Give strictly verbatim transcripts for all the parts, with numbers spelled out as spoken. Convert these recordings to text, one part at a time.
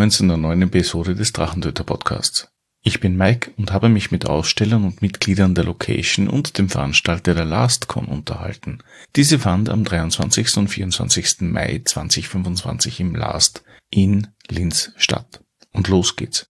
willkommen zu einer neuen Episode des Drachentöter Podcasts. Ich bin Mike und habe mich mit Ausstellern und Mitgliedern der Location und dem Veranstalter der LastCon unterhalten. Diese fand am dreiundzwanzigsten und vierundzwanzigsten Mai zweitausendfünfundzwanzig im Last in Linz statt. Und los geht's.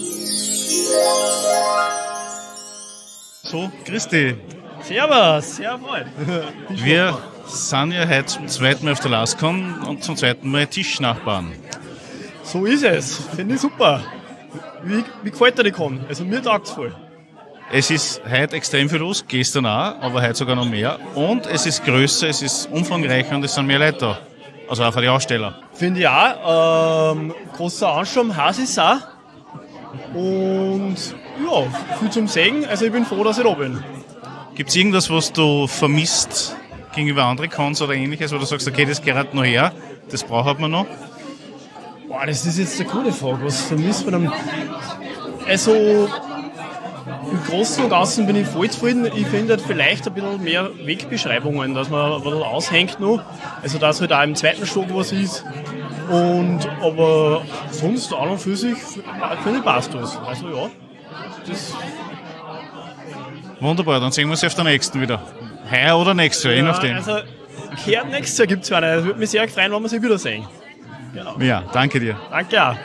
So, grüß dich. Servus, sehr wohl. Wir sind ja heute zum zweiten Mal auf der LastCon und zum zweiten Mal Tischnachbarn. So ist es, finde ich super. Wie, wie gefällt dir die Con? Also mir taugt es voll. Es ist heute extrem viel los, gestern auch, aber heute sogar noch mehr. Und es ist größer, es ist umfangreicher und es sind mehr Leute da. Also auch für die Aussteller. Finde ich auch. Ähm, großer Ansturm, heiß ist es auch. Und ja, viel zum Sehen. Also ich bin froh, dass ich da bin. Gibt es irgendwas, was du vermisst gegenüber anderen Cons oder ähnliches, wo du sagst, okay, das gehört noch her, das braucht man noch? Boah, das ist jetzt eine coole Frage. Was vermisst man dann? Also im Großen und Ganzen bin ich voll zufrieden. Ich finde halt vielleicht ein bisschen mehr Wegbeschreibungen, dass man ein bisschen aushängt noch. Also dass halt auch im zweiten Stock was ist. Und aber sonst an und für sich finde ich passt das. Also ja, das. Wunderbar, dann sehen wir uns auf der nächsten wieder. Heuer oder nächstes Jahr, je nachdem. Also, gehört nächstes Jahr gibt es eine. Es würde mich sehr freuen, wenn wir sie wiedersehen. Genau. Ja, danke dir. Danke auch.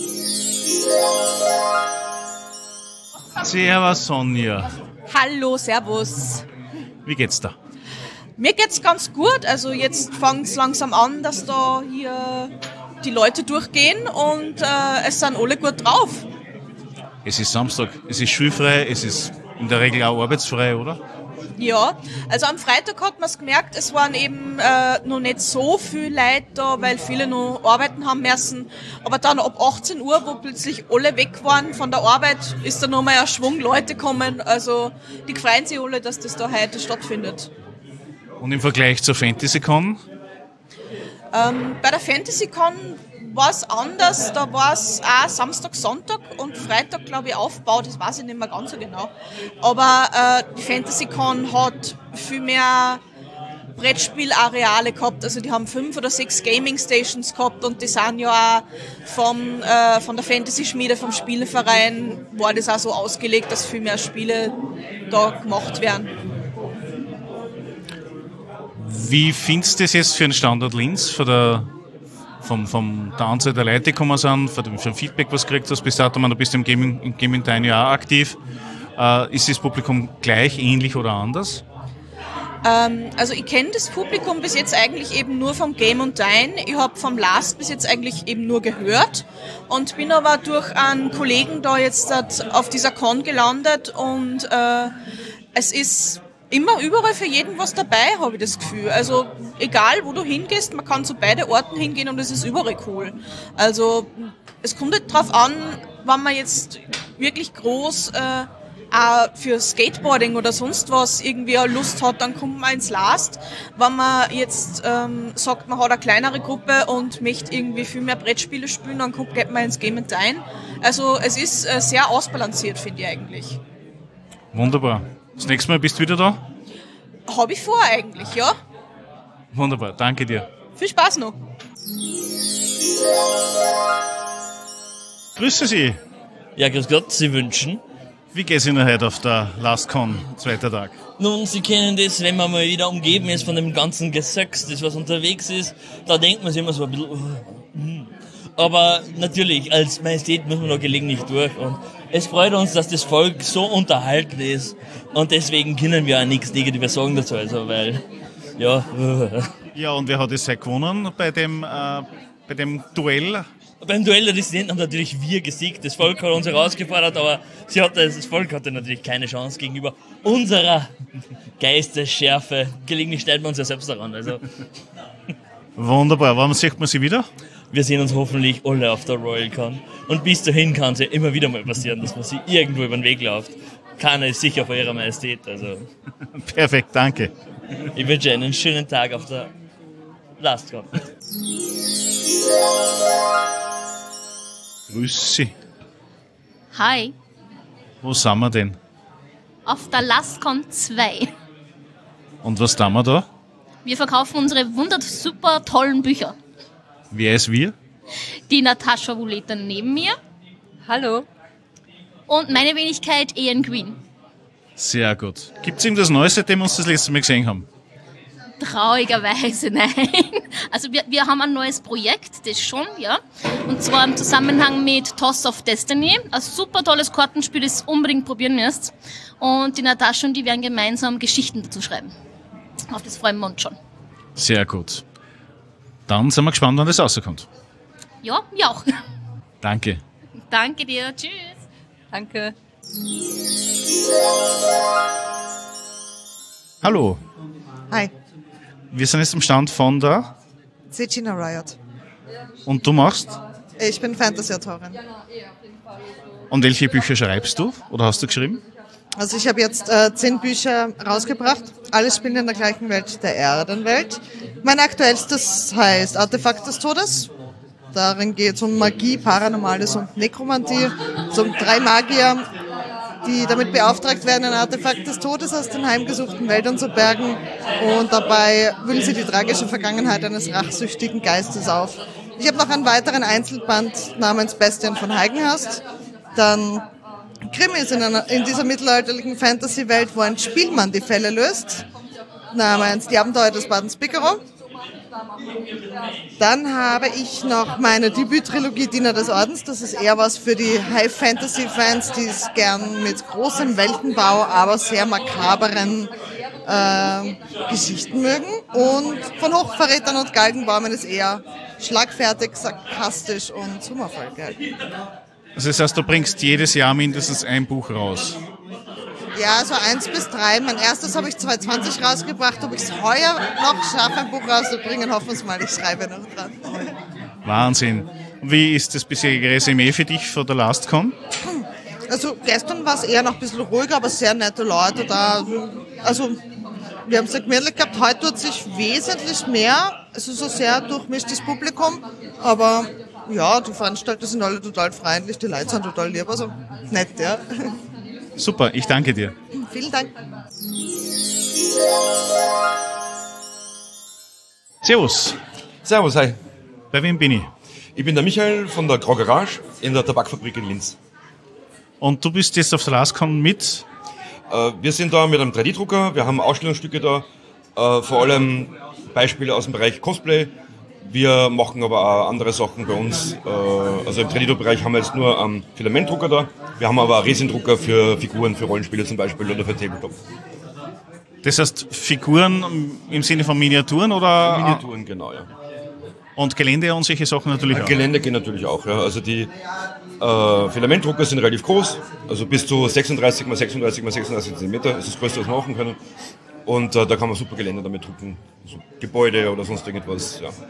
Servus Sonja. Hallo, servus. Wie geht's da? Mir geht's ganz gut. Also jetzt fängt es langsam an, dass da hier die Leute durchgehen und äh, es sind alle gut drauf. Es ist Samstag, es ist schulfrei, es ist in der Regel auch arbeitsfrei, oder? Ja, also am Freitag hat man es gemerkt, es waren eben äh, noch nicht so viele Leute da, weil viele noch arbeiten haben müssen. Aber dann ab achtzehn Uhr, wo plötzlich alle weg waren von der Arbeit, ist dann nochmal ein Schwung Leute gekommen. Also die freuen sich alle, dass das da heute stattfindet. Und im Vergleich zur FantasyCon? Ähm, bei der FantasyCon war es anders, da war es auch Samstag, Sonntag und Freitag, glaube ich, Aufbau, das weiß ich nicht mehr ganz so genau. Aber äh, die FantasyCon hat viel mehr Brettspielareale gehabt, also die haben fünf oder sechs Gaming Stations gehabt und die sind ja auch vom, äh, von der Fantasy-Schmiede, vom Spieleverein, war das auch so ausgelegt, dass viel mehr Spiele da gemacht werden. Wie findest du das jetzt für den Standort Linz, von der Vom, vom der Anzahl der Leute, die gekommen sind, von dem, vom Feedback, was du gekriegt hast, bis dato, du bist im Gaming, im Gaming Time ja auch aktiv. Äh, ist das Publikum gleich, ähnlich oder anders? Ähm, also ich kenne das Publikum bis jetzt eigentlich eben nur vom Game und Dine. Ich habe vom Last bis jetzt eigentlich eben nur gehört und bin aber durch einen Kollegen da jetzt auf dieser Con gelandet und äh, es ist immer überall für jeden was dabei, habe ich das Gefühl. Also egal, wo du hingehst, man kann zu beiden Orten hingehen und es ist überall cool. Also es kommt nicht drauf an, wenn man jetzt wirklich groß äh, auch für Skateboarding oder sonst was irgendwie eine Lust hat, dann kommt man ins Last. Wenn man jetzt ähm, sagt, man hat eine kleinere Gruppe und möchte irgendwie viel mehr Brettspiele spielen, dann kommt, geht man ins Game and Dine. Also es ist äh, sehr ausbalanciert, finde ich eigentlich. Wunderbar. Das nächste Mal bist du wieder da? Habe ich vor eigentlich, ja. Wunderbar, danke dir. Viel Spaß noch. Grüße Sie. Ja, grüß Gott, Sie wünschen. Wie geht's Ihnen heute auf der LastCon, zweiter Tag? Nun, Sie kennen das, wenn man mal wieder umgeben ist von dem ganzen Gesöcks, das was unterwegs ist, da denkt man sich immer so ein bisschen... Uh, aber natürlich, als Majestät muss man da gelegentlich durch und es freut uns, dass das Volk so unterhalten ist und deswegen können wir auch nichts Negatives sagen dazu, also weil, ja. Ja, und wer hat es heute gewonnen bei dem, äh, bei dem Duell? Beim Duell der Dissidenten haben natürlich wir gesiegt, das Volk hat uns herausgefordert, aber sie hatte, das Volk hatte natürlich keine Chance gegenüber unserer Geistesschärfe. Gelegentlich stellt man uns ja selbst daran, also. Wunderbar, wann sieht man sie wieder? Wir sehen uns hoffentlich alle auf der RoyalCon. Und bis dahin kann es ja immer wieder mal passieren, dass man sie irgendwo über den Weg läuft. Keiner ist sicher vor ihrer Majestät. Also. Perfekt, danke. Ich wünsche einen schönen Tag auf der LastCon. Grüß Sie. Hi, Wo sind wir denn? auf der LastCon zwei. Und was tun wir da? Wir verkaufen unsere wunderbar super tollen Bücher. Wer ist wir? Die Natascha Wuleta neben mir. Hallo. Und meine Wenigkeit Ian Green. Sehr gut. Gibt es irgendwas Neues, seitdem wir uns das letzte Mal gesehen haben? Traurigerweise nein. Also wir, wir haben ein neues Projekt, das schon, ja. Und zwar im Zusammenhang mit Toss of Destiny. Ein super tolles Kartenspiel, das ihr unbedingt probieren müsst. Und die Natascha und die werden gemeinsam Geschichten dazu schreiben. Auf das freuen wir uns schon. Sehr gut. Dann sind wir gespannt, wann das rauskommt. Ja, wir auch. Danke. Danke dir. Tschüss. Danke. Hallo. Hi, Wir sind jetzt am Stand von der... Cecina Riot. Und du machst? Ich bin Fantasy-Autorin. Und welche Bücher schreibst du? Oder hast du geschrieben? Also ich habe jetzt äh, zehn Bücher rausgebracht. Alles spielen in der gleichen Welt, der Erdenwelt. Mein aktuellstes heißt Artefakt des Todes. Darin geht es um Magie, Paranormales und Nekromantie. Es um drei Magier, die damit beauftragt werden, ein Artefakt des Todes aus den heimgesuchten Wäldern zu bergen. Und dabei wühlen sie die tragische Vergangenheit eines rachsüchtigen Geistes auf. Ich habe noch einen weiteren Einzelband namens Bestien von Heigenhast. Dann Krimis in, einer, in dieser mittelalterlichen Fantasy-Welt, wo ein Spielmann die Fälle löst, namens Die Abenteuer des Barden Spickerow. Dann habe ich noch meine Debüt-Trilogie Diener des Ordens. Das ist eher was für die High-Fantasy-Fans, die es gern mit großem Weltenbau, aber sehr makaberen äh, Geschichten mögen. Und von Hochverrätern und Galgenbäumen ist eher schlagfertig, sarkastisch und humorvoll gehalten. Also das heißt, du bringst jedes Jahr mindestens ein Buch raus. Ja, so eins bis drei. Mein erstes habe ich zwanzig zwanzig rausgebracht. Ob ich es heuer noch schaffe, ein Buch rauszubringen, hoffen wir es mal. Ich schreibe noch dran. Wahnsinn. Wie ist das bisherige Resümee für dich von der LastCon? Also gestern war es eher noch ein bisschen ruhiger, aber sehr nette Leute da. Also wir haben es sehr gemütlich gehabt. Heute tut sich wesentlich mehr. Es ist so sehr durchmischtes Publikum. Aber ja, die Veranstalter sind alle total freundlich. Die Leute sind total lieb. Also nett, ja. Super, ich danke dir. Vielen Dank. Servus. Servus, hi. Bei wem bin ich? Ich bin der Michael von der Grau Garage in der Tabakfabrik in Linz. Und du bist jetzt auf der LastCon mit? Äh, wir sind da mit einem drei D-Drucker, wir haben Ausstellungsstücke da, äh, vor allem Beispiele aus dem Bereich Cosplay. Wir machen aber auch andere Sachen bei uns. Äh, also im drei D-Druckbereich haben wir jetzt nur einen Filamentdrucker da. Wir haben aber auch Resindrucker für Figuren, für Rollenspiele zum Beispiel oder für Tabletop. Das heißt Figuren im Sinne von Miniaturen oder? Miniaturen, genau, ja. Und Gelände und solche Sachen natürlich Äh, auch? Gelände geht natürlich auch, ja. Also die äh, Filamentdrucker sind relativ groß, also bis zu sechsunddreißig mal sechsunddreißig mal sechsunddreißig Zentimeter. Das ist das Größte, was wir machen können. Und äh, da kann man super Gelände damit drucken. So Gebäude oder sonst irgendwas, ja.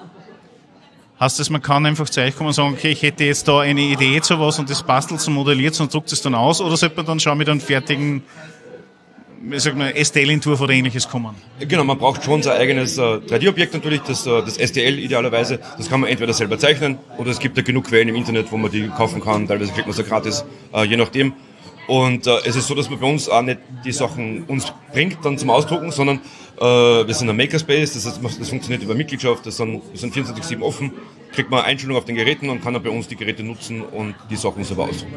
Heißt das, man kann einfach zu euch kommen und sagen, okay, ich hätte jetzt da eine Idee zu was und das bastelt und modelliert und druckt es dann aus, oder sollte man dann schon mit einem fertigen, ich sag mal, S T L-Entwurf oder ähnliches kommen? Genau, man braucht schon sein eigenes äh, drei D-Objekt natürlich, das, äh, das S T L idealerweise. Das kann man entweder selber zeichnen oder es gibt ja genug Quellen im Internet, wo man die kaufen kann, teilweise kriegt man sie gratis, äh, je nachdem. Und äh, es ist so, dass man bei uns auch nicht die Sachen uns bringt dann zum Ausdrucken, sondern äh, wir sind ein Makerspace, das, heißt, das funktioniert über Mitgliedschaft, das sind, wir sind vierundzwanzig sieben offen, kriegt man Einstellungen auf den Geräten und kann dann bei uns die Geräte nutzen und die Sachen selber ausdrucken.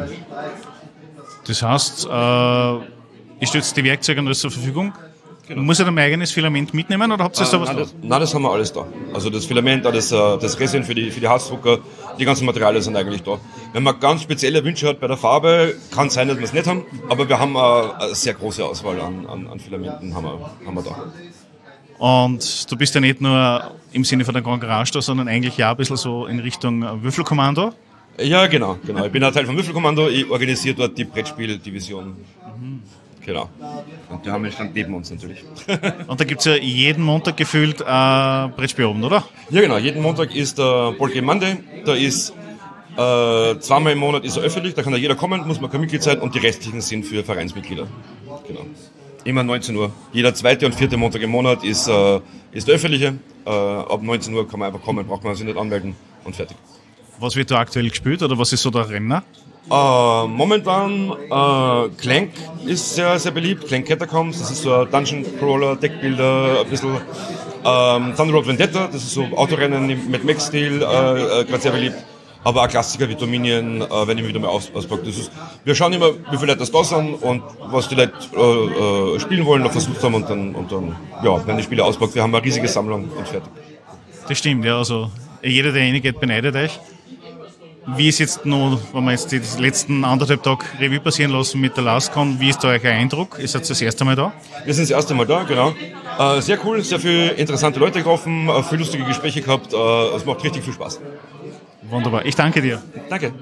Das heißt, äh, ich stelle die Werkzeuge und alles zur Verfügung. Genau. Muss ich dann mein eigenes Filament mitnehmen oder habt ihr äh, da was nein, da? das, nein, das haben wir alles da. Also das Filament, das, das Resin für die, für die Harzdrucker, die ganzen Materialien sind eigentlich da. Wenn man ganz spezielle Wünsche hat bei der Farbe, kann es sein, dass wir es nicht haben, aber wir haben eine, eine sehr große Auswahl an, an, an Filamenten haben wir, haben wir da. Und du bist ja nicht nur im Sinne von der Grand Garage da, sondern eigentlich ja ein bisschen so in Richtung Würfelkommando. Ja, genau, genau. Ich bin ein Teil vom Würfelkommando, ich organisiere dort die Brettspieldivision. Mhm. Genau. Und die haben wir Stand neben uns natürlich. Und da gibt es ja jeden Montag gefühlt äh, Brettspielabend, oder? Ja, genau. Jeden Montag ist der Board Game Monday. Da ist äh, zweimal im Monat ist er öffentlich, da kann da jeder kommen, muss man kein Mitglied sein und die restlichen sind für Vereinsmitglieder. Genau. Immer neunzehn Uhr. Jeder zweite und vierte Montag im Monat ist, äh, ist der öffentliche. Äh, ab neunzehn Uhr kann man einfach kommen, braucht man sich nicht anmelden und fertig. Was wird da aktuell gespielt oder was ist so der Renner? Uh, momentan uh, Clank ist sehr, sehr beliebt. Clank Catacombs, das ist so ein Dungeon Crawler, Deckbilder, ein bisschen Ähm, Thunder Road Vendetta, das ist so Autorennen im Mad Max-Stil, äh, äh, gerade sehr beliebt. Aber auch Klassiker wie Dominion, äh, wenn ich wieder mal aus, auspacke. Das ist, wir schauen immer, wie viele Leute das da sind und was die Leute äh, äh, spielen wollen, noch versucht haben und dann, und dann ja, werden die Spiele auspackt. Wir haben eine riesige Sammlung und fertig. Das stimmt, ja. Also jeder, der reingeht, beneidet euch. Wie ist jetzt noch, wenn wir jetzt die letzten anderthalb Tage Revue passieren lassen mit der LastCon, wie ist da euer Eindruck? Ihr seid das erste Mal da? Wir sind das erste Mal da, genau. Äh, sehr cool, sehr viele interessante Leute getroffen, äh, viele lustige Gespräche gehabt. Äh, es macht richtig viel Spaß. Wunderbar, ich danke dir. Danke.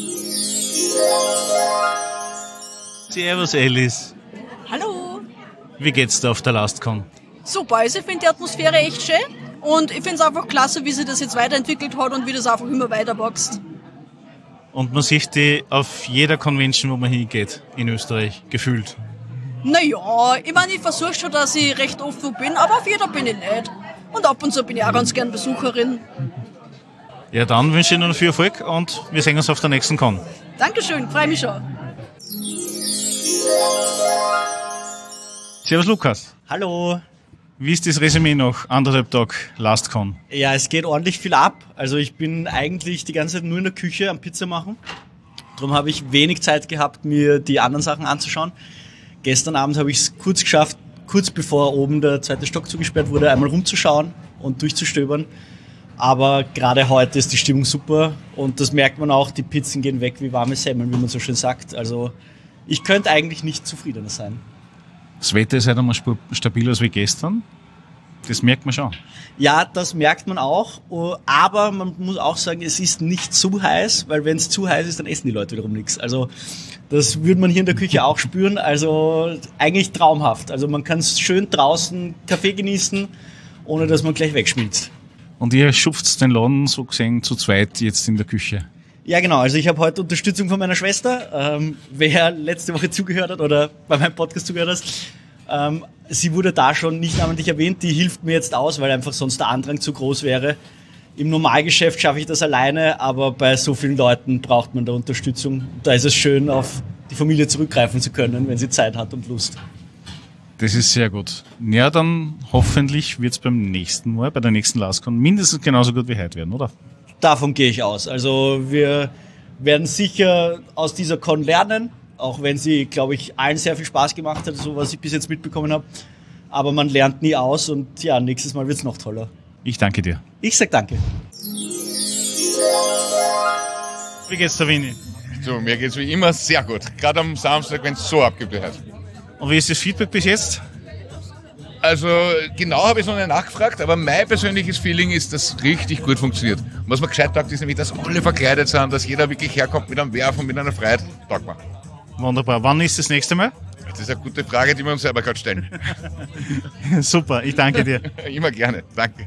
Servus Alice. Hallo. Wie geht's dir auf der LastCon? Super, also ich finde die Atmosphäre echt schön und ich finde es einfach klasse, wie sich das jetzt weiterentwickelt hat und wie das einfach immer weiter wächst. Und man sieht die auf jeder Convention, wo man hingeht, in Österreich, gefühlt. Naja, ich meine, ich versuche schon, dass ich recht offen bin, aber auf jeder bin ich nicht. Und ab und zu bin ich auch ganz gern Besucherin. Ja, dann wünsche ich Ihnen viel Erfolg und wir sehen uns auf der nächsten Con. Dankeschön, freue mich schon. Servus Lukas. Hallo. Wie ist das Resümee nach anderthalb Tagen LastCon? Ja, es geht ordentlich viel ab. Also ich bin eigentlich die ganze Zeit nur in der Küche am Pizza machen. Darum habe ich wenig Zeit gehabt, mir die anderen Sachen anzuschauen. Gestern Abend habe ich es kurz geschafft, kurz bevor oben der zweite Stock zugesperrt wurde, einmal rumzuschauen und durchzustöbern. Aber gerade heute ist die Stimmung super und das merkt man auch, die Pizzen gehen weg wie warme Semmeln, wie man so schön sagt. Also ich könnte eigentlich nicht zufriedener sein. Das Wetter ist halt einmal stabiler als wie gestern. Das merkt man schon. Ja, das merkt man auch, aber man muss auch sagen, es ist nicht zu heiß, weil wenn es zu heiß ist, dann essen die Leute wiederum nichts. Also das würde man hier in der Küche auch spüren, also eigentlich traumhaft. Also man kann schön draußen Kaffee genießen, ohne dass man gleich wegschmilzt. Und ihr schupft den Laden so gesehen zu zweit jetzt in der Küche? Ja genau, also ich habe heute Unterstützung von meiner Schwester. Ähm, wer letzte Woche zugehört hat oder bei meinem Podcast zugehört hat, ähm, sie wurde da schon nicht namentlich erwähnt, die hilft mir jetzt aus, weil einfach sonst der Andrang zu groß wäre. Im Normalgeschäft schaffe ich das alleine, aber bei so vielen Leuten braucht man da Unterstützung. Da ist es schön, auf die Familie zurückgreifen zu können, wenn sie Zeit hat und Lust. Das ist sehr gut. Ja, dann hoffentlich wird es beim nächsten Mal, bei der nächsten LastCon, mindestens genauso gut wie heute werden, oder? Davon gehe ich aus. Also wir werden sicher aus dieser Con lernen, auch wenn sie, glaube ich, allen sehr viel Spaß gemacht hat, so was ich bis jetzt mitbekommen habe. Aber man lernt nie aus und ja, nächstes Mal wird es noch toller. Ich danke dir. Ich sag danke. Wie geht's der Winnie? So, mir geht's wie immer sehr gut. Gerade am Samstag, wenn es so abgeht hat. Und wie ist das Feedback bis jetzt? Also genau habe ich es noch nicht nachgefragt, aber mein persönliches Feeling ist, dass es richtig gut funktioniert. Und was man gescheit taugt, ist nämlich, dass alle verkleidet sind, dass jeder wirklich herkommt mit einem Werfen und mit einer Freiheit. Taugt man. Wunderbar. Wann ist das nächste Mal? Das ist eine gute Frage, die wir uns selber gerade stellen. Super, ich danke dir. Immer gerne, danke.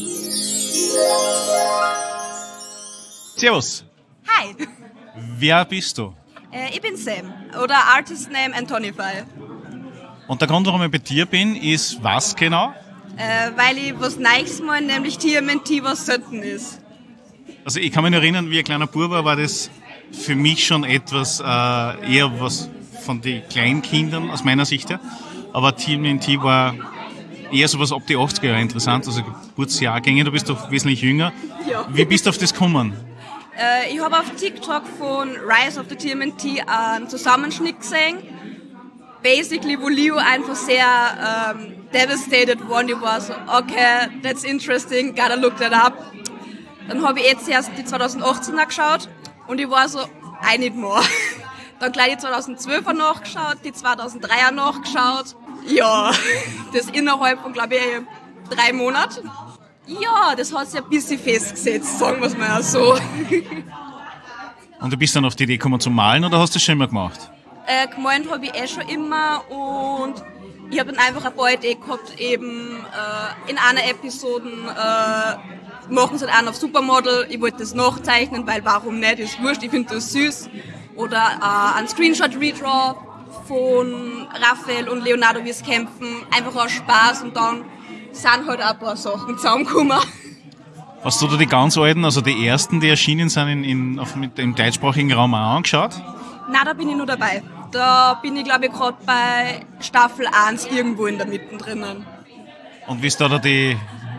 Servus. Hi, Wer bist du? äh, ich bin Sam oder Artist Name Antonify, Und der Grund, warum ich bei dir bin, ist was genau? äh, weil ich was Neues meine, nämlich T M N T, was selten ist. Also ich kann mich noch erinnern, wie ein kleiner Bub war, war das für mich schon etwas, äh, eher was von den kleinen Kindern aus meiner Sicht her. Aber T M N T war eher sowas ab die achtziger Jahre interessant, also Geburtsjahrgänge, du bist doch wesentlich jünger. Ja. Wie bist du auf das gekommen? Äh, ich habe auf TikTok von Rise of the T M N T einen Zusammenschnitt gesehen. Basically, wo Leo einfach sehr ähm, devastated war und ich war so, okay, that's interesting, gotta look that up. Dann habe ich jetzt erst die zweitausendachtzehner geschaut und ich war so, I need more. Dann gleich die zweitausendzwölfer nachgeschaut, die zweitausenddreier nachgeschaut. Ja, das innerhalb von, glaube ich, drei Monaten. Ja, das hat sich ein bisschen festgesetzt, sagen wir es mal so. Und du bist dann auf die Idee gekommen zu malen oder hast du das schon immer gemacht? Äh, gemalt habe ich eh schon immer und ich habe dann einfach ein paar Ideen gehabt, eben äh, in einer Episode äh, machen sie halt einen auf Supermodel, ich wollte das nachzeichnen, weil warum nicht, ist wurscht, ich finde das süß. Oder äh, ein Screenshot-Redraw von Raphael und Leonardo, wie es kämpfen, einfach aus Spaß und dann sind halt auch ein paar Sachen zusammengekommen. Hast du da die ganz alten, also die ersten, die erschienen sind in, in, auf, mit, im deutschsprachigen Raum auch angeschaut? Nein, da bin ich nur dabei. Da bin ich, glaube ich, gerade bei Staffel eins irgendwo in der Mitte drinnen. Und wie ist da, da die,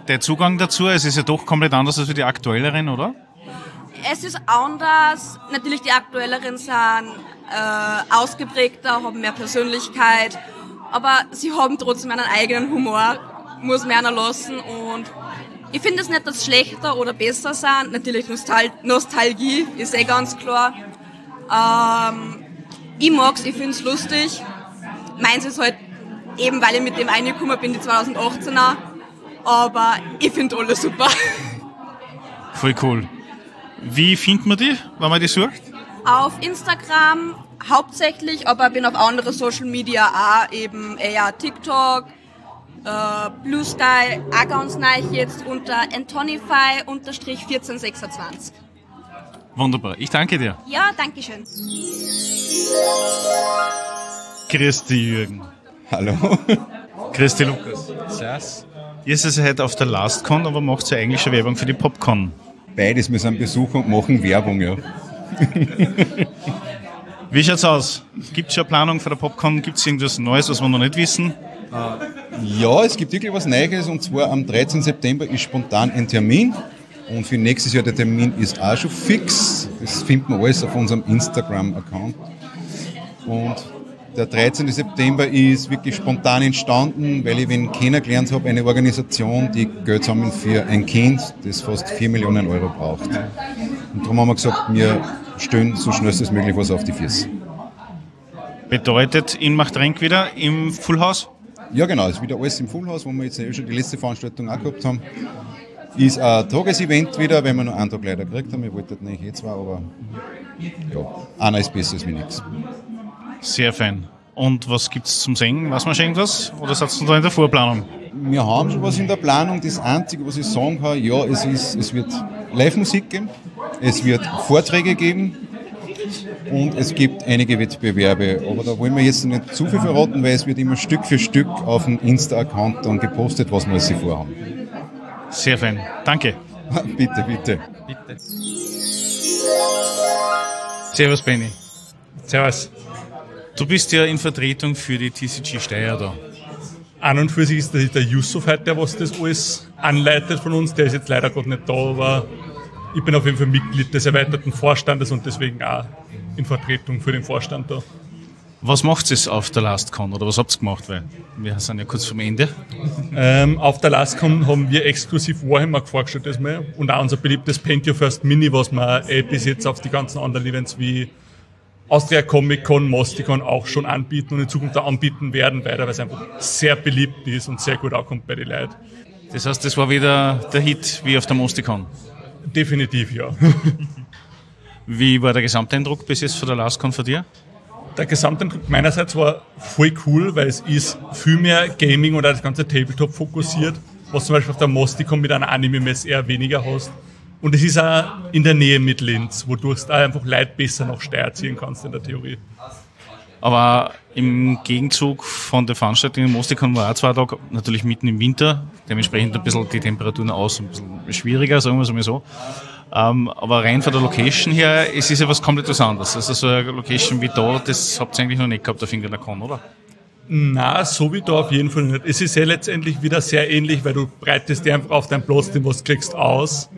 der Zugang dazu? Es ist ja doch komplett anders als für die aktuelleren, oder? Es ist anders. Natürlich die aktuelleren sind äh, ausgeprägter, haben mehr Persönlichkeit, aber sie haben trotzdem einen eigenen Humor, muss man einer lassen. Und ich finde es nicht, dass sie schlechter oder besser sind. Natürlich Nostal- Nostalgie ist eh ganz klar. Ähm, ich mag's, ich find's lustig. Meins ist halt eben, weil ich mit dem reingekommen bin, die zwanzig achtzehner. Aber ich finde alles super. Voll cool. Wie findet man die, wenn man die sucht? Auf Instagram hauptsächlich, aber bin auf andere Social Media auch, eben eher TikTok, äh, Blue Sky, auch ganz neu jetzt unter Antonify vierzehn sechsundzwanzig. Wunderbar, ich danke dir. Ja, danke schön. Christi Jürgen. Hallo. Christi Lukas. Servus. Ihr seid heute auf der LastCon, aber macht ja eigentlich schon Werbung für die PopCon. Beides, wir sind Besucher und machen Werbung, ja. Wie schaut's aus? Gibt es schon eine Planung für der PopCon? Gibt es irgendwas Neues, was wir noch nicht wissen? Ja, es gibt wirklich was Neues, und zwar am dreizehnten September ist spontan ein Termin, und für nächstes Jahr der Termin ist auch schon fix. Das findet man alles auf unserem Instagram-Account. Und der dreizehnten September ist wirklich spontan entstanden, weil ich wen kennengelernt habe, eine Organisation, die Geld sammeln für ein Kind, das fast vier Millionen Euro braucht. Und darum haben wir gesagt, wir stellen so schnell als möglich was auf die Füße. Bedeutet, in Machtrenk wieder im Full House? Ja, genau, es ist wieder alles im Full House, wo wir jetzt ja schon die letzte Veranstaltung auch gehabt haben. Ist ein Tagesevent wieder, weil wir noch einen Tag leider gekriegt haben. Wir wollten nicht eh zwei, aber ja, einer ist besser als wie nichts. Sehr fein. Und was gibt es zum Singen? Weiß man schon irgendwas? Oder seid ihr da in der Vorplanung? Wir haben schon was in der Planung. Das Einzige, was ich sagen kann, ja, es, ist, es wird Live-Musik geben, es wird Vorträge geben und es gibt einige Wettbewerbe. Aber da wollen wir jetzt nicht zu viel verraten, weil es wird immer Stück für Stück auf dem Insta-Account dann gepostet, was wir alles vorhaben. Sehr fein. Danke. Bitte, bitte. Bitte. Servus, Benni. Servus. Du bist ja in Vertretung für die T C G Steyr da. An und für sich ist der Yusuf heute, der was das alles anleitet von uns. Der ist jetzt leider gerade nicht da, aber ich bin auf jeden Fall Mitglied des erweiterten Vorstandes und deswegen auch in Vertretung für den Vorstand da. Was macht es auf der LastCon oder was habt ihr gemacht? Weil wir sind ja kurz vom Ende. Ähm, auf der LastCon haben wir exklusiv Warhammer vorgestellt das mal und auch unser beliebtes Paint Your First Mini, was wir eh bis jetzt auf die ganzen anderen Events wie Austria Comic Con, Mosticon auch schon anbieten und in Zukunft auch anbieten werden, weil es einfach sehr beliebt ist und sehr gut ankommt bei den Leuten. Das heißt, das war wieder der Hit wie auf der Mosticon? Definitiv, ja. Wie war der Gesamteindruck bis jetzt von der LastCon für dir? Der Gesamteindruck meinerseits war voll cool, weil es ist viel mehr Gaming oder das ganze Tabletop fokussiert, was zum Beispiel auf der Mosticon mit einer Anime-Messe eher weniger hast. Und es ist auch in der Nähe mit Linz, wodurch du einfach Leute besser nach Steyr ziehen kannst in der Theorie. Aber im Gegenzug von der Veranstaltung in Mosticon war auch zwei Tage natürlich mitten im Winter, dementsprechend ein bisschen die Temperaturen aus, ein bisschen schwieriger, sagen wir es mal so. Ähm, aber rein von der Location her, es ist ja was komplett was anderes. Also so eine Location wie da, das habt ihr eigentlich noch nicht gehabt auf irgendeiner Con, oder? Na, so wie da auf jeden Fall nicht. Es ist ja letztendlich wieder sehr ähnlich, weil du breitest dir einfach auf deinen Platz, den was du kriegst, aus.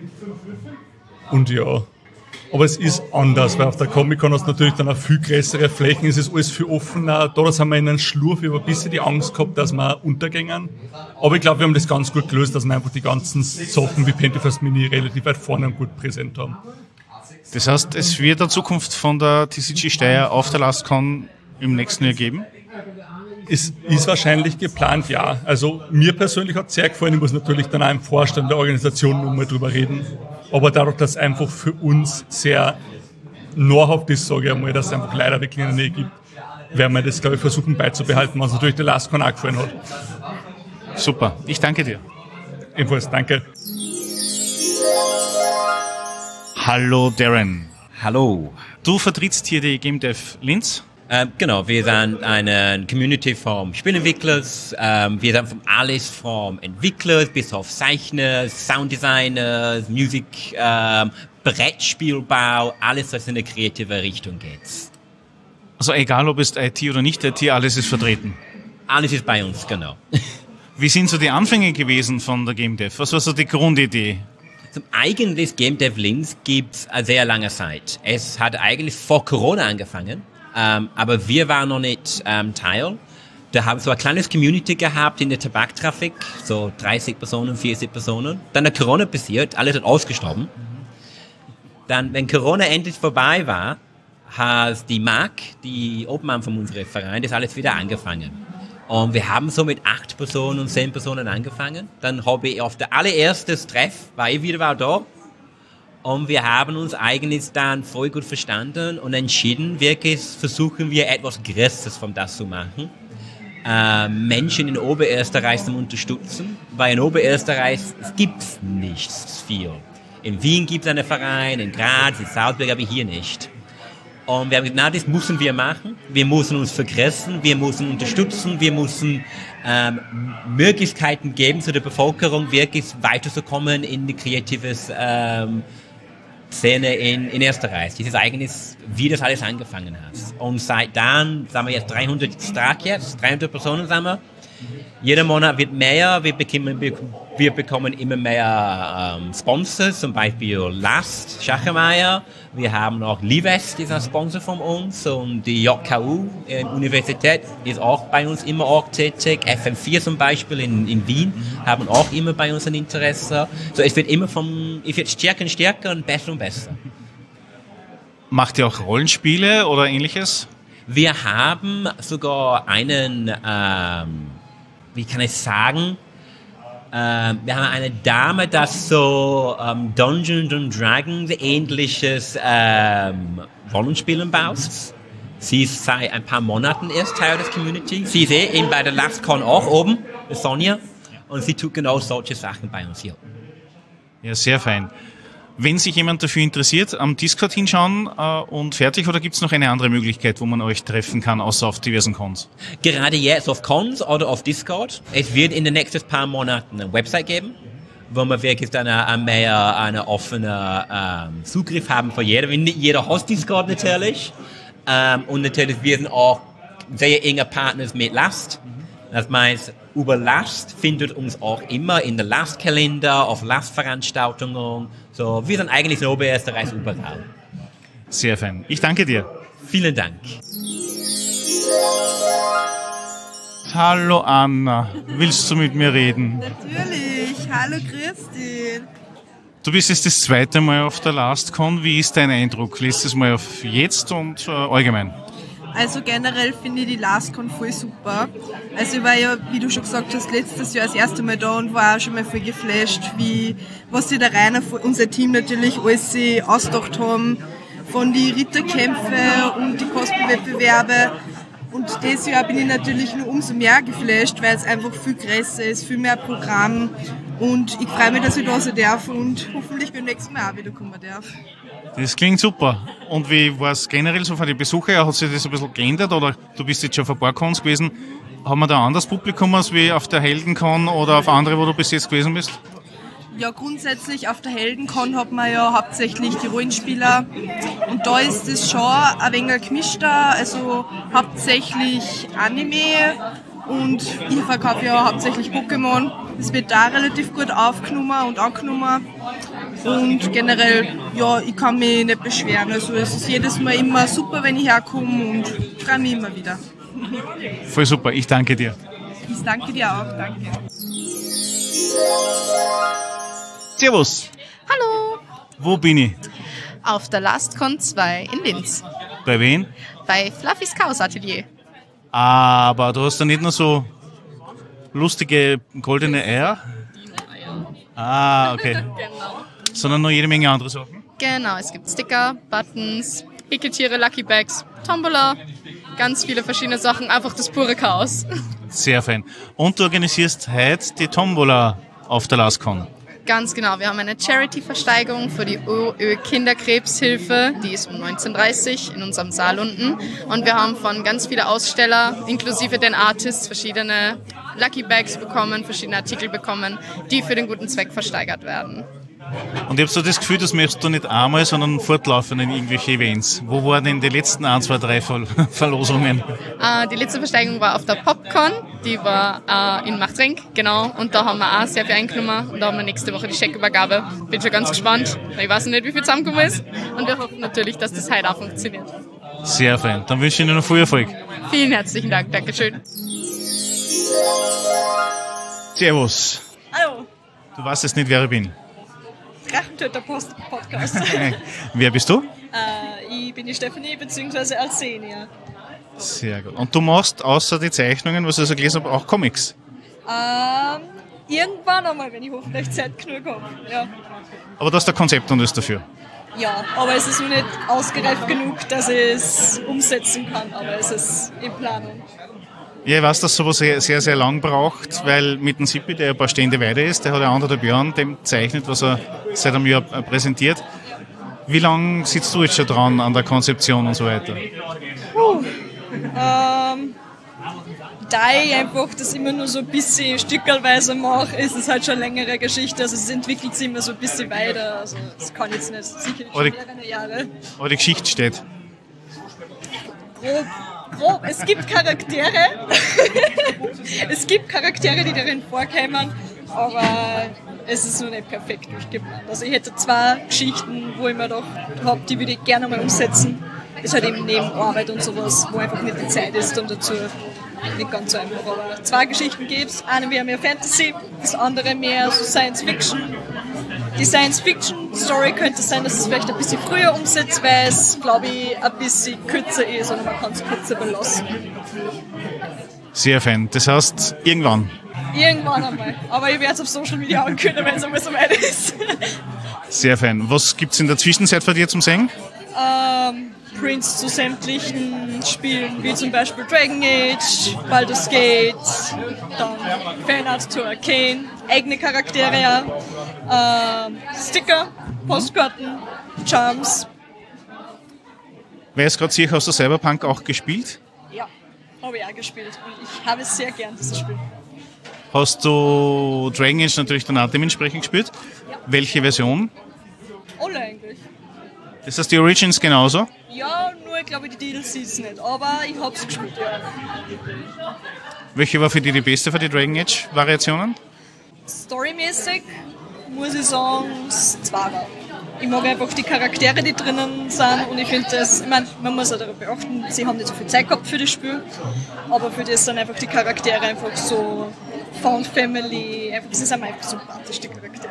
Und ja, aber es ist anders, weil auf der Comic-Con hast du natürlich dann auch viel größere Flächen, es ist alles viel offener. Da haben wir in einem Schlurf über ein bisschen die Angst gehabt, dass wir untergängen. Aber ich glaube, wir haben das ganz gut gelöst, dass wir einfach die ganzen Sachen wie Paint Your First Mini relativ weit vorne und gut präsent haben. Das heißt, es wird eine Zukunft von der T C G Steyr auf der LastCon im nächsten Jahr geben? Es ist wahrscheinlich geplant, ja. Also mir persönlich hat es sehr gefallen. Ich muss natürlich dann auch im Vorstand der Organisation nochmal drüber reden. Aber dadurch, dass es einfach für uns sehr nahrhaft ist, sage ich einmal, dass es einfach leider wirklich in der Nähe gibt, werden wir das, glaube ich, versuchen beizubehalten, was natürlich der LastCon auch gefallen hat. Super, ich danke dir. Ebenfalls, danke. Hallo Darren. Hallo. Du vertrittst hier die Game Dev Linz. Ähm, genau, wir sind eine Community vom Spielentwicklers. Ähm, wir sind von alles vom Entwicklers bis auf Zeichner, Sounddesigners, Musik, ähm, Brettspielbau, alles, was in eine kreative Richtung geht. Also egal, ob es I T oder nicht I T, alles ist vertreten. Alles ist bei uns, genau. Wie sind so die Anfänge gewesen von der Game Dev? Was war so die Grundidee? Zum eigentlich Game Dev Linz gibt's eine sehr lange Zeit. Es hat eigentlich vor Corona angefangen, ähm, aber wir waren noch nicht ähm, Teil. Da haben wir so ein kleines Community gehabt in der Tabaktrafik, so dreißig Personen, vierzig Personen. Dann hat Corona passiert, alles hat ausgestorben. Dann, wenn Corona endlich vorbei war, hat die Mark, die Obmann von unserem Verein, das alles wieder angefangen. Und wir haben so mit acht Personen und zehn Personen angefangen. Dann habe ich auf der allerersten Treff, war ich wieder da. Und wir haben uns eigentlich dann voll gut verstanden und entschieden, wirklich versuchen wir etwas Größeres von das zu machen. Äh, Menschen in Oberösterreich zu unterstützen, weil in Oberösterreich gibt es nicht viel. In Wien gibt es einen Verein, in Graz, in Salzburg, aber hier nicht. Und wir haben gesagt, na, das müssen wir machen. Wir müssen uns vergrößern, wir müssen unterstützen, wir müssen ähm, Möglichkeiten geben zu der Bevölkerung, wirklich weiterzukommen in die kreative ähm, Szene in, in Österreich. Das ist eigentlich, wie das alles angefangen hat. Und seit dann, sagen wir jetzt dreihundert stark jetzt, dreihundert Personen sind wir. Jeder Monat wird mehr, wir bekommen, wir bekommen immer mehr ähm, Sponsors, zum Beispiel Last, Schachermeier. Wir haben auch Lives, dieser Sponsor von uns, und die J K U äh, Universität ist auch bei uns immer auch tätig. F M vier zum Beispiel in, in Wien haben auch immer bei uns ein Interesse. So, es wird immer vom, es wird stärker und stärker und besser und besser. Macht ihr auch Rollenspiele oder ähnliches? Wir haben sogar einen, ähm, wie kann ich sagen, ähm, wir haben eine Dame, das so ähm, Dungeons and Dragons ähnliches ähm, Rollenspielen baut. Sie ist seit ein paar Monaten erst Teil des Community. Sie ist eh bei der LastCon auch oben, Sonja, und sie tut genau solche Sachen bei uns hier. Ja, sehr fein. Wenn sich jemand dafür interessiert, am Discord hinschauen äh, und fertig, oder gibt es noch eine andere Möglichkeit, wo man euch treffen kann, außer auf diversen Cons? Gerade jetzt auf Cons oder auf Discord. Es wird in den nächsten paar Monaten eine Website geben, wo wir wirklich dann eine, mehr einen offenen ähm, Zugriff haben für jeder. Nicht jeder hat Discord natürlich. Ähm, und natürlich werden auch sehr enge Partners mit Last. Das heißt, über Last findet uns auch immer in der Last-Kalender, auf Last-Veranstaltungen. So, wir sind eigentlich in Oberösterreich überall. Sehr fein. Ich danke dir. Vielen Dank. Hallo Anna, willst du mit mir reden? Natürlich. Hallo Christine. Du bist jetzt das zweite Mal auf der LastCon. Wie ist dein Eindruck? Liest es mal auf jetzt und äh, allgemein? Also generell finde ich die LastCon voll super. Also ich war ja, wie du schon gesagt hast, letztes Jahr das erste Mal da und war auch schon mal voll geflasht, wie, was sich der Rainer, unser Team natürlich, alles sie ausgedacht haben, von die Ritterkämpfe und die Cosplay-Wettbewerbe. Und dieses Jahr bin ich natürlich nur umso mehr geflasht, weil es einfach viel größer ist, viel mehr Programm. Und ich freue mich, dass ich da sein darf und hoffentlich beim nächsten Mal auch wieder kommen darf. Das klingt super. Und wie war es generell so von den Besuchern? Hat sich das ein bisschen geändert? Oder du bist jetzt schon auf ein paar Cons gewesen. Haben wir da ein anderes Publikum als wie auf der Heldencon oder auf andere, wo du bis jetzt gewesen bist? Ja, grundsätzlich auf der Heldencon hat man ja hauptsächlich die Rollenspieler. Und da ist es schon ein wenig gemischter. Also hauptsächlich Anime. Und ich verkaufe ja hauptsächlich Pokémon. Es wird da relativ gut aufgenommen und angenommen. Und generell, ja, ich kann mich nicht beschweren. Also es ist jedes Mal immer super, wenn ich herkomme, und freue mich immer wieder. Voll super, ich danke dir. Ich danke dir auch, danke. Servus. Hallo. Wo bin ich? Auf der LastCon zwei in Linz. Bei wem? Bei Fluffys Chaos Atelier. Aber du hast da nicht nur so lustige goldene Eier? Ah, okay. Genau. Sondern noch jede Menge andere Sachen? Genau, es gibt Sticker, Buttons, Pickeltiere, Lucky Bags, Tombola, ganz viele verschiedene Sachen, einfach das pure Chaos. Sehr fein. Und du organisierst heute die Tombola auf der LastCon? Ganz genau, wir haben eine Charity-Versteigerung für die ÖÖ-Kinderkrebshilfe, die ist um neunzehn Uhr dreißig in unserem Saal unten. Und wir haben von ganz vielen Aussteller, inklusive den Artists, verschiedene Lucky Bags bekommen, verschiedene Artikel bekommen, die für den guten Zweck versteigert werden. Und ich habe so das Gefühl, das möchtest du nicht einmal, sondern fortlaufend in irgendwelche Events. Wo waren denn die letzten ein, zwei, drei Ver- Verlosungen? Äh, die letzte Versteigerung war auf der Popcorn, die war äh, in Machtrenk, genau. Und da haben wir auch sehr viel eingenommen. Und da haben wir nächste Woche die Scheckübergabe. Bin schon ganz gespannt. Ich weiß nicht, wie viel zusammengekommen ist. Und wir hoffen natürlich, dass das heute auch funktioniert. Sehr fein. Dann wünsche ich Ihnen noch viel Erfolg. Vielen herzlichen Dank. Dankeschön. Servus. Hallo, Du weißt jetzt nicht, wer ich bin. Drachentöter-Podcast. Wer bist du? äh, ich bin die Stephanie, beziehungsweise Alsenia. Sehr gut. Und du machst außer die Zeichnungen, was ich so gelesen habe, auch Comics. Ähm, irgendwann einmal, wenn ich hoffentlich Zeit genug habe. Ja. Aber das ist der Konzept und das dafür. ja, aber es ist noch nicht ausgereift genug, dass ich es umsetzen kann, aber es ist in Planung. Ja, ich weiß, dass sowas sehr, sehr, sehr lang braucht, weil mit dem Sippi, der ein paar Stände weiter ist, der hat ja anderthalb Jahren dem zeichnet, was er seit einem Jahr präsentiert. Wie lange sitzt du jetzt schon dran an der Konzeption und so weiter? Puh. Ähm, da ich einfach das immer nur so ein bisschen stückelweise mache, ist es halt schon eine längere Geschichte. Also es entwickelt sich immer so ein bisschen weiter. Also das kann jetzt nicht sicher Aber die- schon mehrere Jahre. Aber die Geschichte steht. Grob, grob. Es gibt Charaktere. Es gibt Charaktere, die darin vorkommen, aber es ist noch nicht perfekt durchgeplant. Also ich hätte zwei Geschichten, wo ich mir gedacht habe, die würde ich gerne mal umsetzen. Das ist halt eben neben Arbeit und sowas, wo einfach nicht die Zeit ist und dazu nicht ganz so einfach. Aber zwei Geschichten gibt es. Eine wäre mehr Fantasy, das andere mehr so Science Fiction. Die Science-Fiction-Story könnte sein, dass es vielleicht ein bisschen früher umsetzt, weil es, glaube ich, ein bisschen kürzer ist oder man kann es kürzer belassen. Sehr fein. Das heißt, irgendwann. Irgendwann einmal. Aber ich werde es auf Social Media ankündigen, wenn es einmal so weit ist. Sehr fein. Was gibt es in der Zwischenzeit von dir zum Singen? ähm, Prints zu sämtlichen Spielen, wie zum Beispiel Dragon Age, Baldur's Gate, dann Fanart to Arcane, eigene Charaktere, ja, ähm, Sticker, Postkarten, Charms. Wer ist gerade sicher, hast du Cyberpunk auch gespielt? Ja, habe ich auch gespielt und ich habe es sehr gern, dieses Spiel. Hast du Dragon Age natürlich dann auch dementsprechend gespielt? Ja. Welche Version? Alle eigentlich. Das heißt, die Origins genauso? Ja, nur ich glaube die D L Cs nicht, aber ich habe es gespielt, ja. Welche war für dich die beste für die Dragon Age Variationen? Storymäßig muss ich sagen, das Zweiter. Ich mag einfach die Charaktere, die drinnen sind und ich finde das, ich meine, man muss auch darauf beachten, sie haben nicht so viel Zeit gehabt für das Spiel, aber für das sind einfach die Charaktere einfach so Found Family, einfach, sie sind einfach sympathisch, die Charaktere.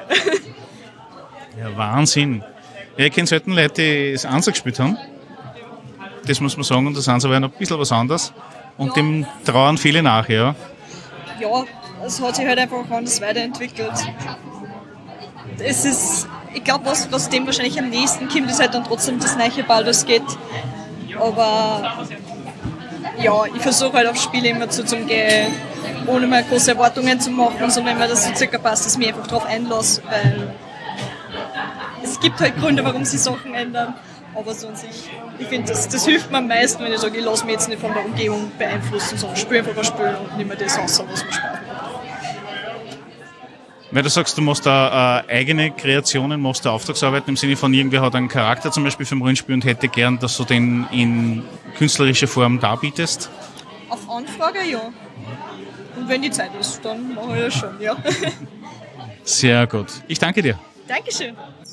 Ja, Wahnsinn. Ja, ich kenne selten Leute, die das Einser gespielt haben. Das muss man sagen, und das Einser war noch ein bisschen was anderes. Und dem trauern viele nach, ja. Ja, es hat sich halt einfach anders weiterentwickelt. Es ist, ich glaube, was, was dem wahrscheinlich am nächsten kommt, ist halt dann trotzdem das neue Baldur's Gate. Aber ja, ich versuche halt auf Spiele immer zu zum gehen, ohne mal große Erwartungen zu machen, sondern wenn mir das so circa passt, dass ich mich einfach drauf einlasse, weil es gibt halt Gründe, warum sie Sachen ändern. Aber so an sich, ich finde, das, das hilft mir am meisten, wenn ich sage, ich lasse mich jetzt nicht von der Umgebung beeinflussen, sondern spiele einfach ein Spiel und nicht mehr das aus, was mir Spaß macht. Weil du sagst, du machst da äh, eigene Kreationen, machst da Auftragsarbeiten im Sinne von, irgendwer hat einen Charakter zum Beispiel für ein Rollenspiel und hätte gern, dass du den in künstlerischer Form darbietest? Auf Anfrage ja. Und wenn die Zeit ist, dann mache ich das schon, ja. Sehr gut. Ich danke dir. Dankeschön.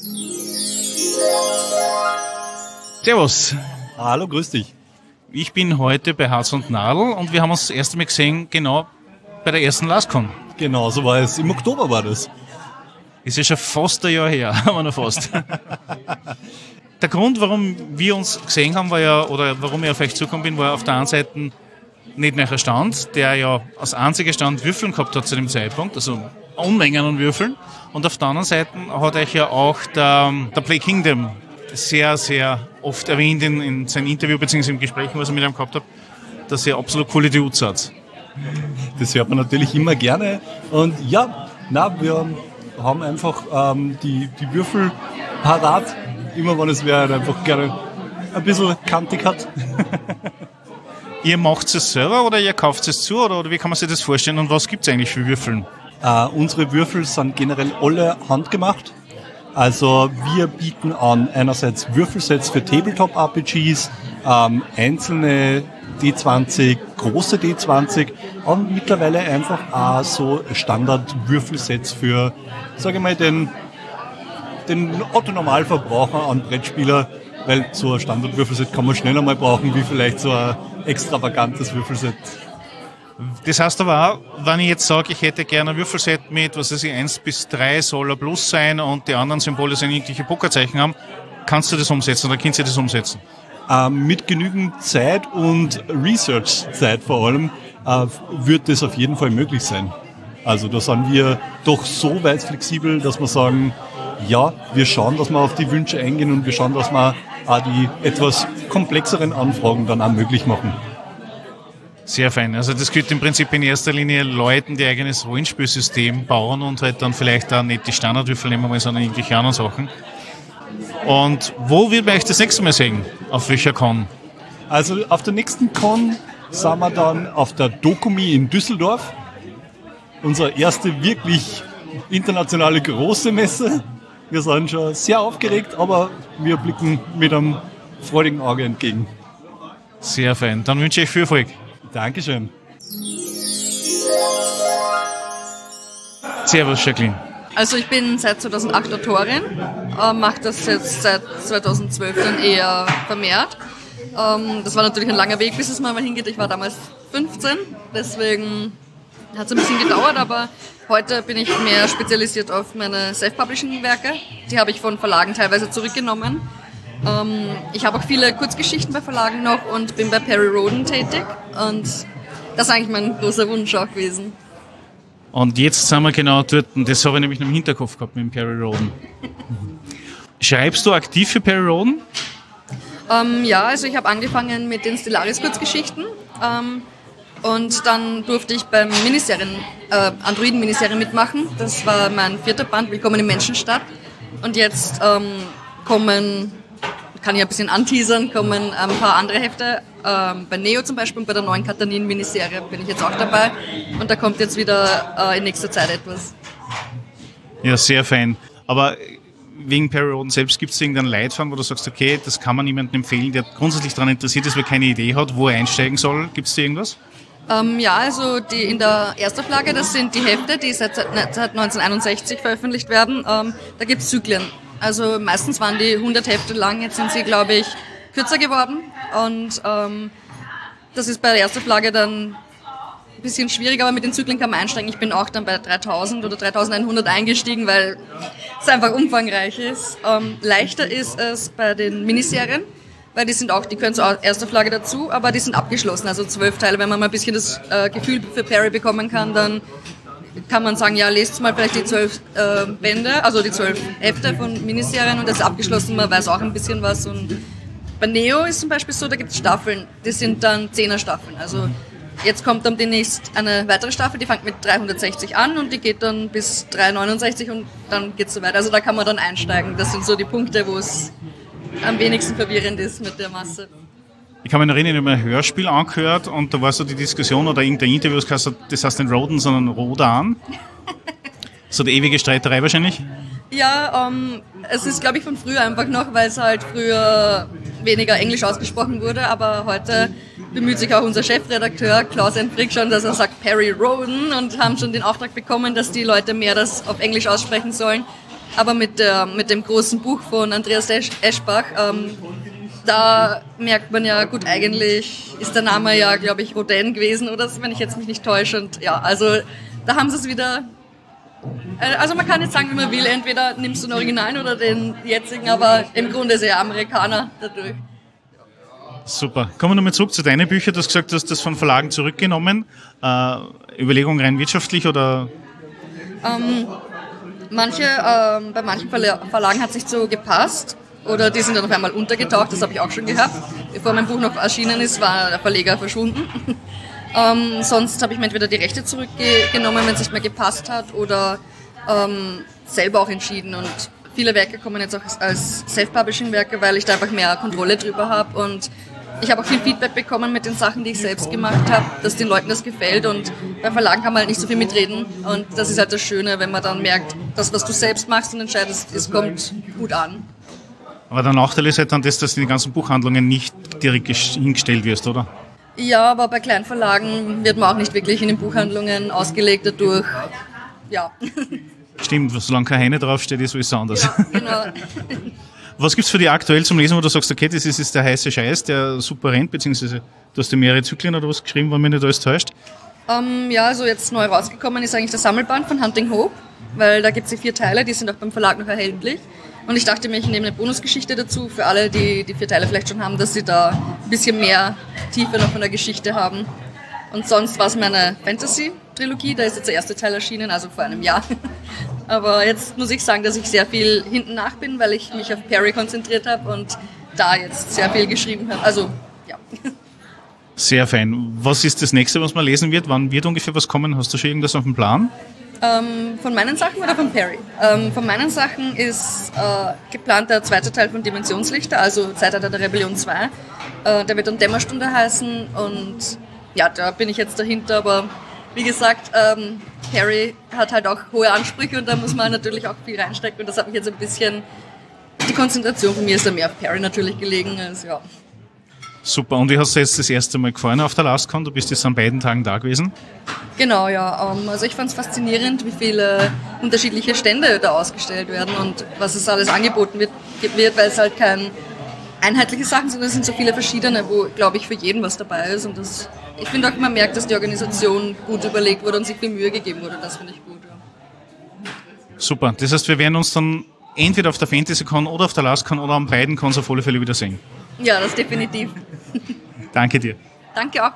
Servus. Hallo, grüß dich. Ich bin heute bei Harz und Nadel und wir haben uns das erste Mal gesehen, genau bei der ersten LastCon. Genau, so war es. Im Oktober war das. Ist ja schon fast ein Jahr her, aber noch fast. Der Grund, warum wir uns gesehen haben, war ja, oder warum ich auf euch zugekommen bin, war auf der einen Seite nicht nachher Stand, der ja als einziger Stand Würfeln gehabt hat zu dem Zeitpunkt, also Unmengen an Würfeln. Und auf der anderen Seite hat euch ja auch der, der Play Kingdom sehr, sehr oft erwähnt in, in seinem Interview bzw. im Gespräch, was ich mit ihm gehabt habe, dass ihr absolut coole Dudes seid. Das hört man natürlich immer gerne. Und ja, na, wir haben einfach ähm, die, die Würfel parat. Immer wenn es wer halt einfach gerne ein bisschen kantig hat. Ihr macht es selber oder ihr kauft es zu oder, oder wie kann man sich das vorstellen und was gibt es eigentlich für Würfeln? Äh, unsere Würfel sind generell alle handgemacht. Also wir bieten an einerseits Würfelsets für Tabletop-R P Gs, ähm, einzelne D zwanzig, große D zwanzig und mittlerweile einfach auch so Standard-Würfelsets für, sage ich mal, den, den Otto-Normalverbraucher an Brettspieler, weil so ein Standard-Würfelset kann man schneller mal brauchen, wie vielleicht so ein extravagantes Würfelset. Das heißt aber auch, wenn ich jetzt sage, ich hätte gerne ein Würfelset mit, was weiß ich, eins bis drei soll ein Plus sein und die anderen Symbole sollen irgendwelche Pokerzeichen haben, kannst du das umsetzen oder kannst du das umsetzen? Ähm, mit genügend Zeit und Research-Zeit vor allem äh, wird das auf jeden Fall möglich sein. Also da sind wir doch so weit flexibel, dass wir sagen, ja, wir schauen, dass wir auf die Wünsche eingehen und wir schauen, dass wir auch die etwas komplexeren Anfragen dann auch möglich machen. Sehr fein. Also das gilt im Prinzip in erster Linie Leuten, die eigenes Rollenspielsystem bauen und halt dann vielleicht auch nicht die Standardwürfel nehmen wollen, sondern irgendwelche anderen Sachen. Und wo wird man euch das nächste Mal sehen? Auf welcher Con? Also auf der nächsten Con sind wir dann auf der Dokumi in Düsseldorf. Unsere erste wirklich internationale große Messe. Wir sind schon sehr aufgeregt, aber wir blicken mit einem freudigen Auge entgegen. Sehr fein. Dann wünsche ich viel Erfolg. Dankeschön. Servus, Jacqueline. Also ich bin seit zweitausendacht Autorin, äh, mache das jetzt seit zweitausendzwölf dann eher vermehrt. Ähm, das war natürlich ein langer Weg, bis es mal hingeht. Ich war damals fünfzehn, deswegen hat es ein bisschen gedauert, aber heute bin ich mehr spezialisiert auf meine Self-Publishing-Werke. Die habe ich von Verlagen teilweise zurückgenommen. Ähm, ich habe auch viele Kurzgeschichten bei Verlagen noch und bin bei Perry Rhodan tätig. Und das ist eigentlich mein großer Wunsch auch gewesen. Und jetzt sind wir genau dort, und das habe ich nämlich noch im Hinterkopf gehabt mit dem Perry Rhodan. Schreibst du aktiv für Perry Rhodan? Ähm, ja, also ich habe angefangen mit den Stellaris-Kurzgeschichten. Ähm, und dann durfte ich beim Miniserien, äh, Androiden-Miniserie mitmachen. Das war mein vierter Band, Willkommen in Menschenstadt. Und jetzt ähm, kommen, kann ich ein bisschen anteasern, kommen ein paar andere Hefte. Ähm, bei Neo zum Beispiel und bei der neuen Katanin-Miniserie bin ich jetzt auch dabei. Und da kommt jetzt wieder äh, in nächster Zeit etwas. Ja, sehr fein. Aber wegen Perry Rhodan selbst, gibt es irgendeinen Leitfaden, wo du sagst, okay, das kann man jemandem empfehlen, der grundsätzlich daran interessiert ist, aber keine Idee hat, wo er einsteigen soll? Gibt es da irgendwas? Ähm, ja, also die in der Erstauflage, das sind die Hefte, die seit, seit neunzehnhunderteinundsechzig veröffentlicht werden. Ähm, da gibt es Zyklen. Also meistens waren die hundert Hefte lang, jetzt sind sie, glaube ich, kürzer geworden. Und ähm, das ist bei der Erstauflage dann ein bisschen schwierig, aber mit den Zyklen kann man einsteigen. Ich bin auch dann bei dreitausend oder dreitausendeinhundert eingestiegen, weil es einfach umfangreich ist. Ähm, leichter ist es bei den Miniserien, weil die sind auch, die gehören zur Erstauflage dazu, aber die sind abgeschlossen, also zwölf Teile. Wenn man mal ein bisschen das äh, Gefühl für Perry bekommen kann, dann kann man sagen, ja, lest mal vielleicht die zwölf äh, Bände, also die zwölf Hefte von Miniserien und das ist abgeschlossen, man weiß auch ein bisschen was. Und bei Neo ist zum Beispiel so, da gibt es Staffeln, die sind dann Zehner-Staffeln. Also jetzt kommt dann demnächst eine weitere Staffel, die fängt mit dreihundertsechzig an und die geht dann bis dreihundertneunundsechzig und dann geht es so weiter. Also da kann man dann einsteigen. Das sind so die Punkte, wo es am wenigsten verwirrend ist mit der Masse. Ich kann mich noch erinnern, ich habe ein Hörspiel angehört und da war so die Diskussion oder irgendein Interview, das heißt, das heißt nicht Rhodan, sondern Rodan. So die ewige Streiterei wahrscheinlich. Ja, ähm, es ist, glaube ich, von früher einfach noch, weil es halt früher weniger Englisch ausgesprochen wurde, aber heute bemüht sich auch unser Chefredakteur Klaus Entfrick schon, dass er sagt Perry Rhodan und haben schon den Auftrag bekommen, dass die Leute mehr das auf Englisch aussprechen sollen. Aber mit, der, mit dem großen Buch von Andreas Eschbach, ähm, da merkt man ja, gut, eigentlich ist der Name ja, glaube ich, Rodin gewesen oder so, wenn ich jetzt mich nicht täusche. Und ja, also da haben sie es wieder. Also man kann jetzt sagen, wie man will, entweder nimmst du den Originalen oder den jetzigen, aber im Grunde ist er ja Amerikaner dadurch. Super. Kommen wir nochmal zurück zu deinen Büchern. Du hast gesagt, du hast das von Verlagen zurückgenommen. Äh, Überlegung rein wirtschaftlich oder? Ähm, manche, ähm, bei manchen Verla- Verlagen hat es nicht so gepasst. Oder die sind dann auf einmal untergetaucht, das habe ich auch schon gehabt. Bevor mein Buch noch erschienen ist, war der Verleger verschwunden. ähm, sonst habe ich mir entweder die Rechte zurückgenommen, wenn es nicht mehr gepasst hat, oder ähm, selber auch entschieden. Und viele Werke kommen jetzt auch als Self-Publishing-Werke, weil ich da einfach mehr Kontrolle drüber habe. Und ich habe auch viel Feedback bekommen mit den Sachen, die ich selbst gemacht habe, dass den Leuten das gefällt. Und bei Verlagen kann man halt nicht so viel mitreden. Und das ist halt das Schöne, wenn man dann merkt, das, was du selbst machst und entscheidest, es kommt gut an. Aber der Nachteil ist halt dann das, dass du in den ganzen Buchhandlungen nicht direkt hingestellt wirst, oder? Ja, aber bei Kleinverlagen wird man auch nicht wirklich in den Buchhandlungen ausgelegt dadurch. Ja. Stimmt, solange keine Heine draufsteht, ist alles anders. Ja, genau. Was gibt's für dich aktuell zum Lesen, wo du sagst, okay, das ist jetzt der heiße Scheiß, der super rennt, beziehungsweise du hast ja mehrere Zyklen oder was geschrieben, wenn mich nicht alles täuscht? Ähm, ja, also jetzt neu rausgekommen ist eigentlich der Sammelband von Hunting Hope, weil da gibt's die vier Teile, die sind auch beim Verlag noch erhältlich. Und ich dachte mir, ich nehme eine Bonusgeschichte dazu für alle, die die vier Teile vielleicht schon haben, dass sie da ein bisschen mehr Tiefe noch von der Geschichte haben. Und sonst war es meine Fantasy-Trilogie, da ist jetzt der erste Teil erschienen, also vor einem Jahr. Aber jetzt muss ich sagen, dass ich sehr viel hinten nach bin, weil ich mich auf Perry konzentriert habe und da jetzt sehr viel geschrieben habe. Also, ja. Sehr fein. Was ist das nächste, was man lesen wird? Wann wird ungefähr was kommen? Hast du schon irgendwas auf dem Plan? Ähm, von meinen Sachen oder von Perry? Ähm, von meinen Sachen ist äh, geplant der zweite Teil von Dimensionslichter, also Zeitalter der Rebellion zwei. Äh, der wird dann Dämmerstunde heißen und ja, da bin ich jetzt dahinter, aber wie gesagt, ähm, Perry hat halt auch hohe Ansprüche und da muss man natürlich auch viel reinstecken und das hat mich jetzt ein bisschen, die Konzentration von mir ist dann mehr auf Perry natürlich gelegen, also ja. Super, und wie hast du jetzt das erste Mal gefallen auf der LastCon? Du bist jetzt an beiden Tagen da gewesen? Genau, ja. Um, also ich fand es faszinierend, wie viele unterschiedliche Stände da ausgestellt werden und was es alles angeboten wird, wird weil es halt keine einheitliche Sachen sind, es sind so viele verschiedene, wo, glaube ich, für jeden was dabei ist. Und das, ich finde auch, man merkt, dass die Organisation gut überlegt wurde und sich viel Mühe gegeben wurde. Das finde ich gut, ja. Super, das heißt, wir werden uns dann entweder auf der FantasyCon oder auf der LastCon oder an beiden Cons auf alle Fälle wieder sehen. Ja, das definitiv. Danke dir. Danke auch.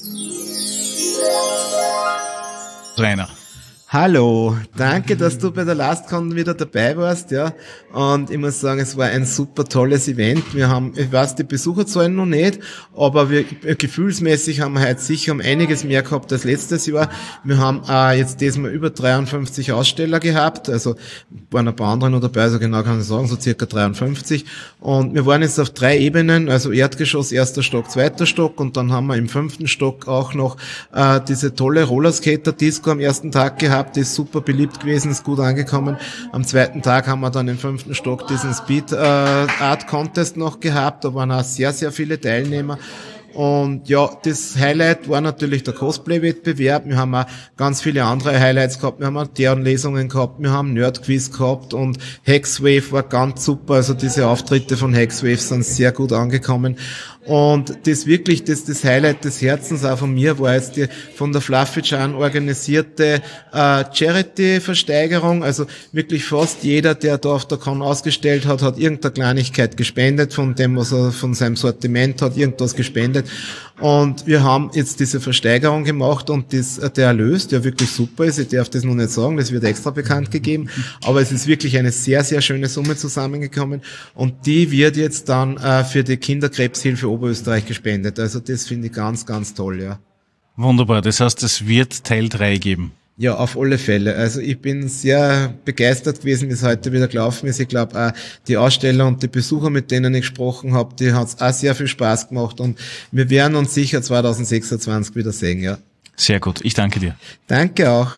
Rainer. Hallo, danke, dass du bei der LastCon wieder dabei warst, ja. Und ich muss sagen, es war ein super tolles Event. Wir haben, ich weiß die Besucherzahlen noch nicht, aber wir gefühlsmäßig haben wir heute sicher um einiges mehr gehabt als letztes Jahr. Wir haben äh, jetzt diesmal über dreiundfünfzig Aussteller gehabt, also waren ein paar andere noch dabei, also genau kann ich sagen, so circa dreiundfünfzig. Und wir waren jetzt auf drei Ebenen, also Erdgeschoss, erster Stock, zweiter Stock und dann haben wir im fünften Stock auch noch äh, diese tolle Rollerskater-Disco am ersten Tag gehabt. Die ist super beliebt gewesen, ist gut angekommen. Am zweiten Tag haben wir dann im fünften Stock diesen Speed äh, Art Contest noch gehabt. Da waren auch sehr, sehr viele Teilnehmer. Und ja, das Highlight war natürlich der Cosplay-Wettbewerb. Wir haben auch ganz viele andere Highlights gehabt. Wir haben auch Deren-Lesungen gehabt, wir haben Nerd-Quiz gehabt und Hexwave war ganz super. Also diese Auftritte von Hexwave sind sehr gut angekommen. Und das wirklich, das, das Highlight des Herzens auch von mir war jetzt die von der Fluffy Chan organisierte äh, Charity-Versteigerung. Also wirklich fast jeder, der da auf der Con ausgestellt hat, hat irgendeine Kleinigkeit gespendet von dem, was er von seinem Sortiment hat, irgendwas gespendet. Und wir haben jetzt diese Versteigerung gemacht und das, der Erlös, der wirklich super ist, ich darf das noch nicht sagen, das wird extra bekannt gegeben, aber es ist wirklich eine sehr, sehr schöne Summe zusammengekommen und die wird jetzt dann äh, für die Kinderkrebshilfe Oberösterreich gespendet. Also das finde ich ganz, ganz toll, ja. Wunderbar, das heißt, es wird Teil drei geben. Ja, auf alle Fälle. Also ich bin sehr begeistert gewesen, wie es heute wieder gelaufen ist. Ich glaube auch die Aussteller und die Besucher, mit denen ich gesprochen habe, die hat es auch sehr viel Spaß gemacht und wir werden uns sicher zwanzig sechsundzwanzig wieder sehen, ja. Sehr gut, ich danke dir. Danke auch.